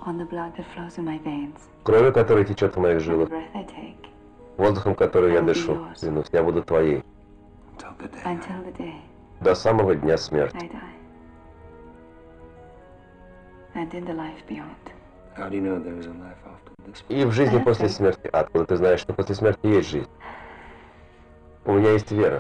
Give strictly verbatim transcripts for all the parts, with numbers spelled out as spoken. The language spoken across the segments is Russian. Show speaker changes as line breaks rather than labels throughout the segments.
кровью, которая течет в моих жилах, воздухом, который я дышу, клянусь, я буду твоей до самого дня смерти. И в жизни после смерти ад, когда ты знаешь, что после смерти есть жизнь. У меня есть вера.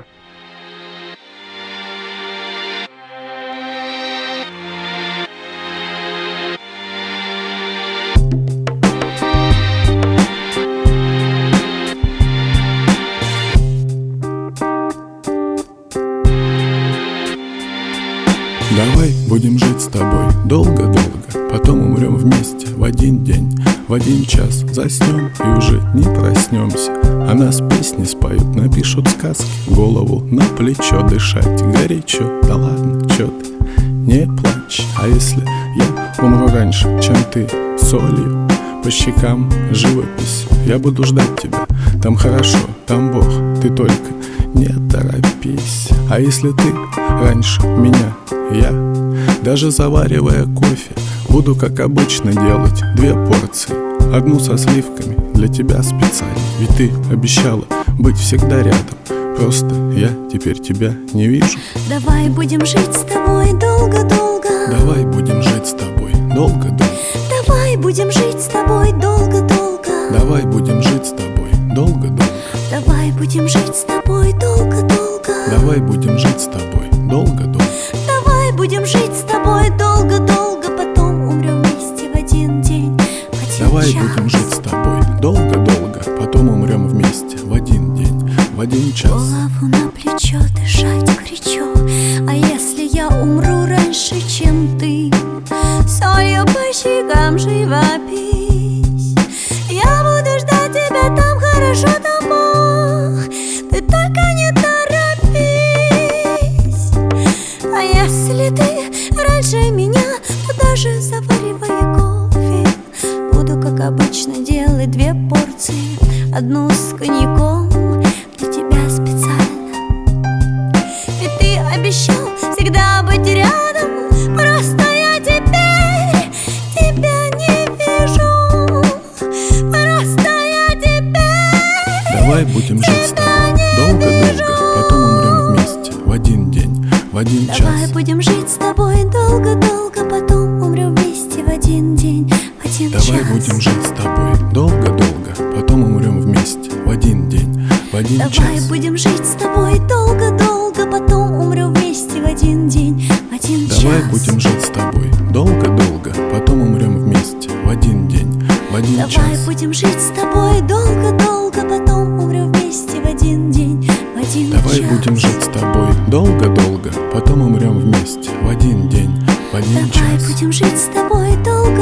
Давай будем жить с тобой долго-долго, потом умрем вместе в один день, в один час заснем и уже не проснемся. А нас песни споют, напишут сказки, голову на плечо дышать горячо. Да ладно, чё ты, не плачь. А если я умру раньше, чем ты, солью по щекам живопись, я буду ждать тебя, там хорошо, там Бог, ты только не торопись. А если ты раньше меня, я, даже заваривая кофе, буду, как обычно, делать две порции, одну со сливками для тебя специально. Ведь ты обещала быть всегда рядом, просто я теперь тебя не вижу.
Давай будем жить с тобой долго-долго.
Давай будем жить с тобой долго-долго.
Давай будем жить с тобой долго-долго.
Давай будем жить с тобой долго-долго.
Давай будем жить с тобой долго-долго.
Давай будем жить с тобой долго-долго.
Давай будем жить с тобой долго-долго, потом умрем вместе в один день, в один
Давай
час.
будем жить с тобой долго-долго, потом умрем вместе в один день, в один час.
Голову на плечо дышать горячо. А если я умру раньше, чем ты, солью по щекам живопись, я буду ждать тебя, там хорошо, там Бог, ты только не торопись. А если ты раньше меня, то даже заваривая кофе, буду, как обычно, делать две порции, одну с коньяком для тебя специально. Ведь ты обещал всегда быть рядом, просто я теперь тебя не вижу. Просто я теперь
Давай будем жить с тобой долго-долго, потом умрем вместе в один день, в один час.
Давай будем жить с тобой долго-долго, потом умрем вместе в один день, в один час.
Давай будем жить с тобой долго-долго, потом умрем вместе в один день, в один час.
Давай будем жить с тобой долго-долго, потом умрем вместе в один день, в один час.
Давай будем жить с тобой долго-долго, потом умрем вместе в один день, в один час.
Давай будем жить с тобой долго-долго, потом умрем вместе в один день, в один час.
Давай будем жить с тобой долго-долго, потом умрем вместе в один день, в один час.
Давай будем жить с тобой долго